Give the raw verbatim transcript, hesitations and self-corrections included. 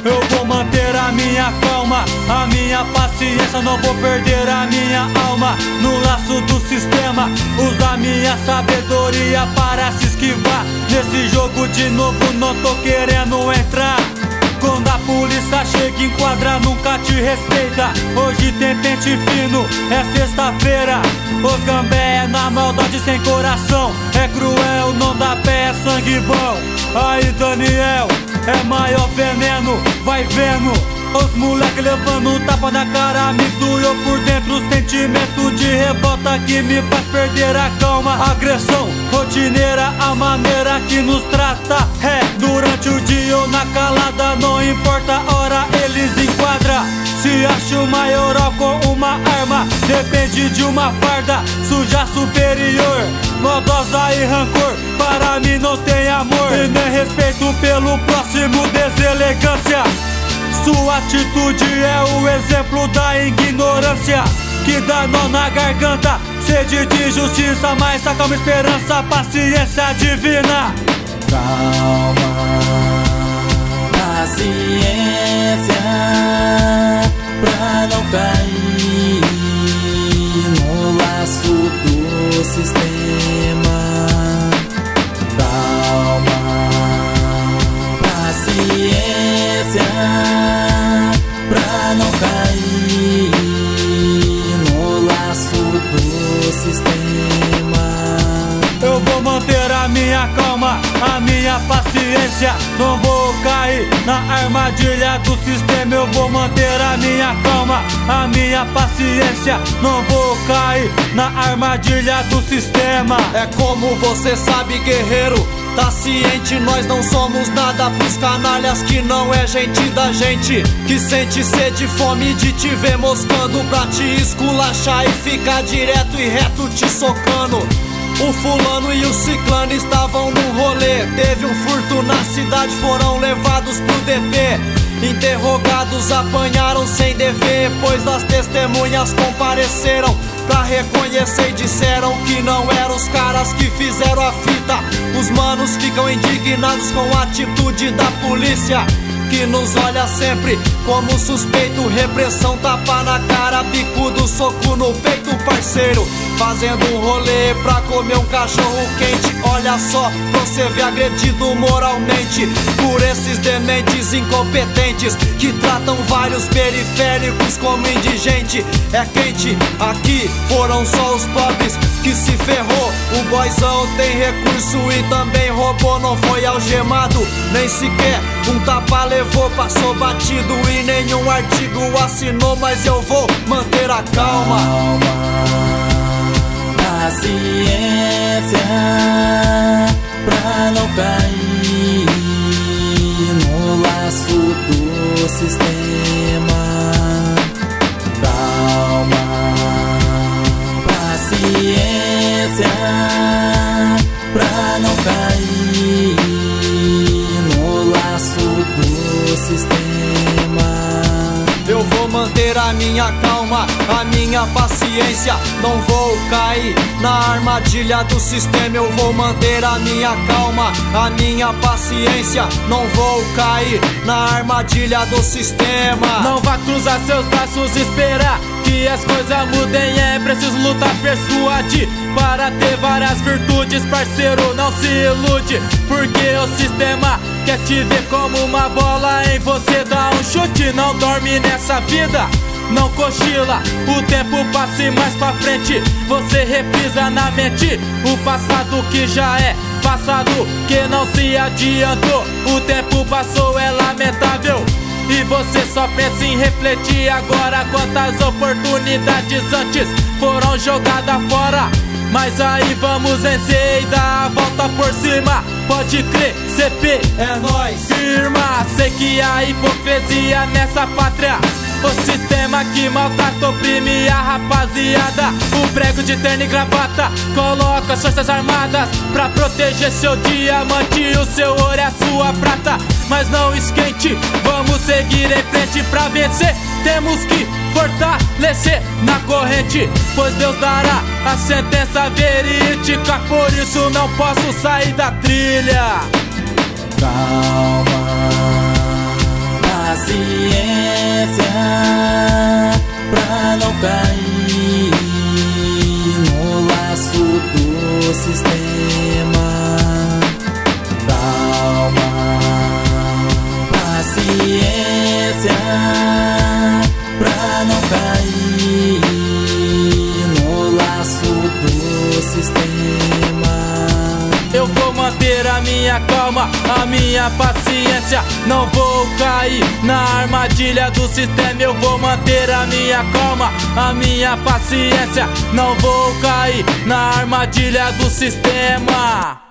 Eu vou manter a minha calma, a minha paciência, não vou perder a minha alma no laço do sistema. Usa minha sabedoria para se esquivar. Nesse jogo de novo não tô querendo entrar. Quando a polícia chega e enquadra, nunca te respeita. Hoje tem pente fino, é sexta-feira. Os gambé é na maldade sem coração. É cruel, não dá pé, é sangue bom. Aí Daniel, é maior veneno, vai vendo. Os moleque levando um tapa na cara, me doeu por dentro. O sentimento de revolta que me faz perder a calma. Agressão rotineira, a maneira que nos trata. É, durante o dia ou na calada, não importa a hora, eles enquadram. Se acha o maioral com uma arma, depende de uma farda suja superior, maldosa e rancor. Para mim não tem amor e nem respeito pelo próximo, deselegância. Sua atitude é o exemplo da ignorância que dá nó na garganta. Sede de justiça, mas a calma, esperança, paciência divina. Calma, paciência, pra não cair no laço do sistema. Calma, paciência, pra não cair no laço do sistema. Eu vou manter a minha calma, a minha paciência, não vou cair na armadilha do sistema. Eu vou manter a minha calma, a minha paciência, não vou cair na armadilha do sistema. É como você sabe, guerreiro, tá ciente, nós não somos nada pros canalhas que não é gente da gente, que sente sede e fome de te ver moscando pra te esculachar e ficar direto e reto te socando. O fulano e o ciclano estavam num rolê, teve um furto na cidade, foram levados pro D P. Interrogados apanharam sem dever, pois as testemunhas compareceram pra reconhecer e disseram que não eram os caras que fizeram a fita. Os manos ficam indignados com a atitude da polícia, que nos olha sempre como suspeito. Repressão, tapa na cara, bicudo, soco no peito, parceiro. Fazendo um rolê pra comer um cachorro quente. Olha só, pra você ver agredido moralmente por esses dementes incompetentes que tratam vários periféricos como indigente. É quente, aqui foram só os pobres que se ferrou. O boizão tem recurso e também roubou. Não foi algemado, nem sequer um tapa levou. Passou batido e nenhum artigo assinou. Mas eu vou manter a calma. Calma, paciência, pra não cair no laço do sistema. Calma, paciência, pra não cair no laço do sistema. Eu vou manter a minha calma, a minha paciência, não vou cair na armadilha do sistema. Eu vou manter a minha calma, a minha paciência, não vou cair na armadilha do sistema. Não vá cruzar seus braços e esperar que as coisas mudem, é preciso lutar, persuadir para ter várias virtudes. Parceiro, não se ilude, porque o sistema quer te ver como uma bola. Em você dá um chute, não dorme nessa vida, não cochila. O tempo passa e mais pra frente você reprisa na mente o passado que já é passado, que não se adiantou. O tempo passou, é lamentável, e você só pensa em refletir agora. Quantas oportunidades antes foram jogadas fora. Mas aí vamos vencer e dar a volta por cima. Pode crer, C P é nóis, firma. Sei que há hipocrisia nessa pátria, o sistema que maltrata, oprime a rapaziada. O prego de terno e gravata coloca as forças armadas pra proteger seu diamante, o seu ouro é a sua prata. Mas não esquente, vamos seguir em frente pra vencer. Temos que fortalecer na corrente, pois Deus dará a sentença verídica. Por isso não posso sair da trilha. Calma, paciência, a minha calma, a minha paciência. Não vou cair na armadilha do sistema. Eu vou manter a minha calma, a minha paciência. Não vou cair na armadilha do sistema.